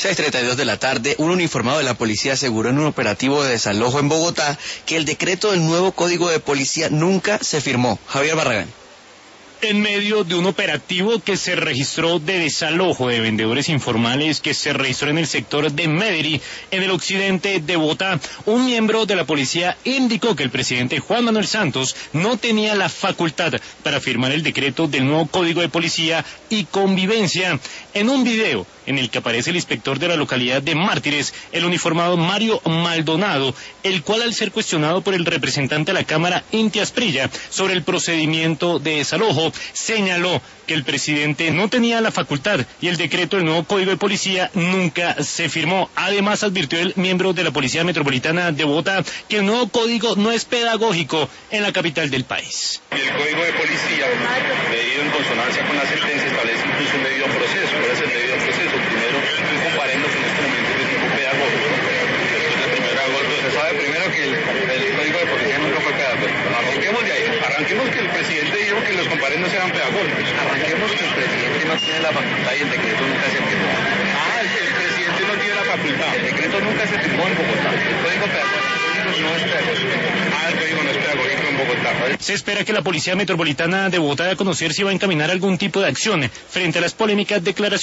6:32 de la tarde, un uniformado de la policía aseguró en un operativo de desalojo en Bogotá que el decreto del nuevo Código de Policía nunca se firmó. Javier Barragán. En medio de un operativo que se registró de desalojo de vendedores informales que se registró en el sector de Medellín, en el occidente de Bogotá, un miembro de la policía indicó que el presidente Juan Manuel Santos no tenía la facultad para firmar el decreto del nuevo Código de Policía y Convivencia. En un video en el que aparece el inspector de la localidad de Mártires, el uniformado Mario Maldonado, el cual, al ser cuestionado por el representante de la Cámara, Inti Asprilla, sobre el procedimiento de desalojo, señaló que el presidente no tenía la facultad y el decreto del nuevo Código de Policía nunca se firmó. Además, advirtió el miembro de la Policía Metropolitana de Bogotá que el nuevo código no es pedagógico en la capital del país. El Código de Policía, medido en consonancia con la sentencia, establece incluso un debido proceso. ¿Cuál es el debido proceso? Primero, estoy comparando con este momento de tiempo pedagógico. Se sabe primero que el Código de Policía nunca fue pedagógico. Arranquemos de ahí. Arranquemos que el presidente dijo que los comparendos eran pedagógicos. Arranquemos que el presidente no tiene la facultad y el decreto nunca se firmó. El presidente no tiene la facultad. El decreto nunca se firmó en Bogotá. El Código pedagógico no es pedagógico. El Código no es pedagógico en Bogotá. Se espera que la Policía Metropolitana de Bogotá dé a conocer si va a encaminar algún tipo de acción frente a las polémicas declaraciones